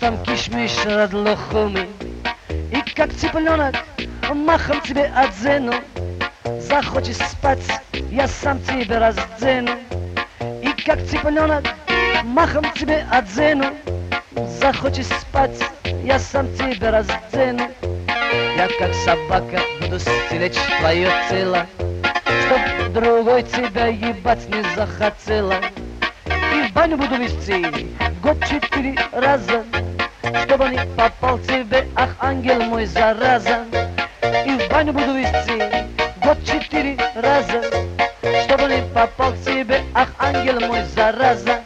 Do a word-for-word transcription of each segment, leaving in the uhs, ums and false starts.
там кишмиш радлохомый. И как цыпленок махом тебе одену. Захочешь спать, я сам тебе раздену. И как цыпленок махом тебе одену. Захочешь спать, я сам тебя раздену. Я как собака буду стеречь твое тело, чтоб другой тебя ебать не захотела. И в баню буду вести год четыре раза, чтобы не попал тебе, ах, ангел мой, зараза. И в баню буду вести год четыре раза, чтобы не попал к тебе, ах, ангел мой, зараза.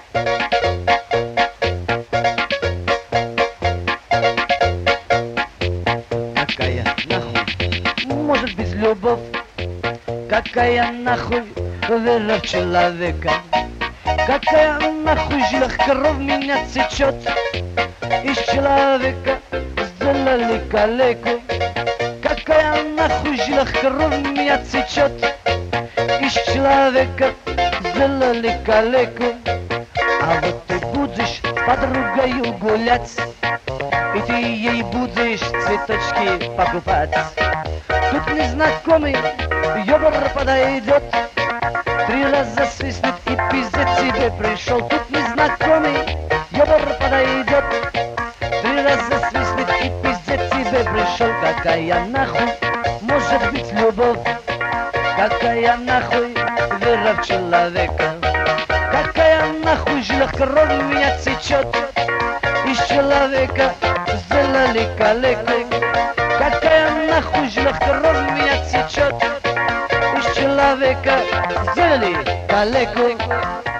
Какая нахуй может быть любовь? Какая нахуй вера в человека? Какая нахуй жилах кровь меня течет? Из человека сделали калеку. Какая нахуй жилах кровь меня течет? Из человека сделали калеку. А вот ты будешь с подругою гулять, и ты ей будешь цветочки покупать. Тут незнакомый ёбар подойдет, три раза свистнет и пиздец тебе пришел. Тут незнакомый ёбар подойдет, три раза свистнет и пиздец тебе пришел. Какая нахуй может быть любовь? Какая нахуй вера в человека? Какая нахуй жилах кровь у меня течет? Из человека сделали калеку. Какая нахуй жилах кровь у меня течет? Из человека сделали калеку.